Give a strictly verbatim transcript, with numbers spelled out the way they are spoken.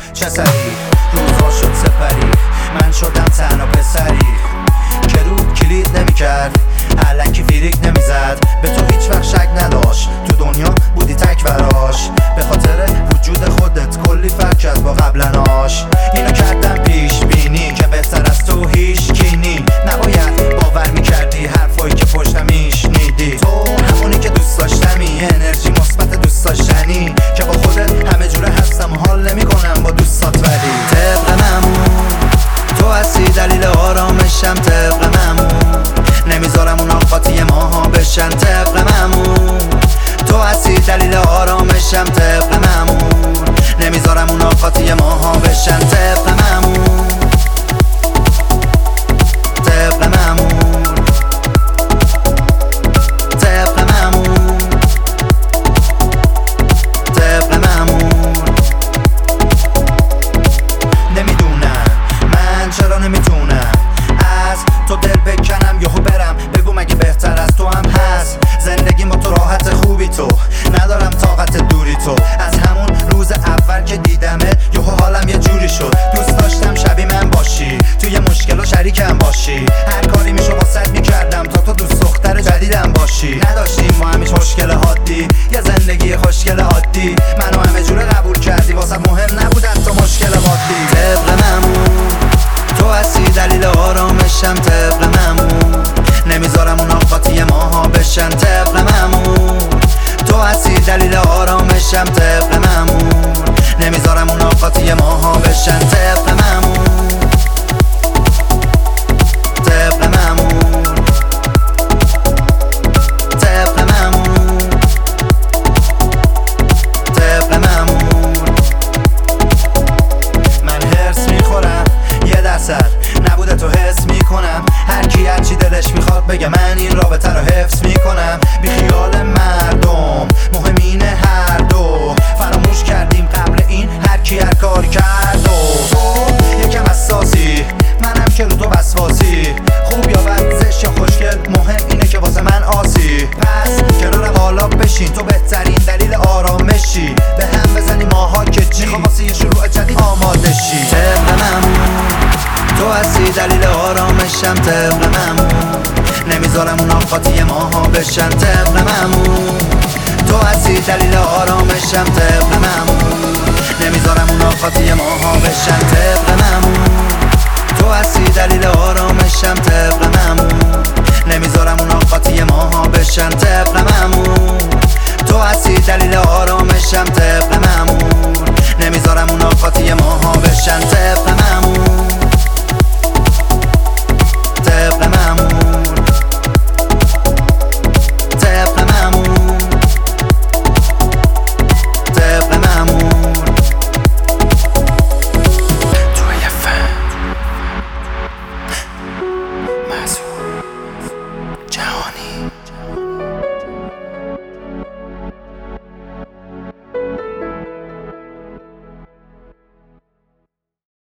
چه سری روزا شد سپری، من شدم تنها پسری که رو کلید نمیکرد، الکی فیریک نمیزد، به تو هیچ وقت شک نداشت، تو دنیا بودی تک براش، به خاطر وجود خودت کلی فرق کرد با قبلناش. اینو کردم پیش بینی که بهتر از تو هیچ کینی، نباید باور میکردی حرفایی که پشتم میشنیدی، تو همونی که دوست داشتمی، انرژی مثبت دوست داشتنی که با خودت همه جوره هستم و حال نمیکنم با دوستات، ولی طبق معمول تو هستی دلیل آرامشم، طبق معمول نمیذارم اون آقاتی ماها بشن، طبق معمول تو هستی دلیل آرامشم، طبق معمول نمیذارم اون آقاتی ماها بشن، طبق معمول طبق معمول طبق معمول طبق معمول. نمیدونم من چرا نمیتونم از تو دل بکنم یهو برم، بگو مگه بهتر از تو هم هست، زندگی با تو راحت خوبی، تو ندارم طاقت دوری، تو از همون روز اول که دیدمت یهو حالم یه جوری شد، دوست داشتم شبیه من باشی، توی مشکل و شریکم باشی، هر کاری میشو واسط میکردم تا تو دوست دختر جدیدم باشی، نداشتیم ما همیش مشکل حادی، یه زندگی خوشگل عادی، منو همه جوره قبول کردی، واسه مهم نبودن تو مشکل عادی، طبق معمول تو هستی دلیل آرامشم، طبق معمول نمیذارم اون آقاتی ماها بشن، طبق معمول تو هستی دلیل آرامشم، طبق معمول نمیذارم اون آقاتی ماها بشن، طبق معمول طبق معمول طبق معمول طبق معمول. من هرس میخورم یه درصد نبوده تو حس میکنم، هر کی هرچی دلش میخواد بگه، من این رابطه رو حفظ میکنم، بی خیال مردم مهم اینه هر دو فراموش کردیم قبل این هر کی هر کار کرد، و تو یکم حساسی منم که رو تو وسواسی، خوب یا بد زشت یا خوشگل مهم اینه که واسه من آسی، پس کنار حالا بشین تو بهترین دلیل آرامشی، به هم بزنی ماها که چی میخوام واسه یه شروع جدید آماده شی، طبق معمول تو هستی دلیل آرامشم، طبق معمول نمیذارم اون آقاتی ماها بشن، طبق معمول تو هستی دلیل آرامشم، طبق معمول نمیذارم اون آقاتی ماها بشن، طبق معمول تو هستی دلیل آرامشم، طبق معمول نمیذارم اون آقاتی ماها بشن، طبق معمول تو هستی دلیل آرامشم، طبق معمول نمیذارم اون آقاتی ماها بشن، طبق معمول طبق معمول طبق معمول طبق معمول. توی فهم محسوب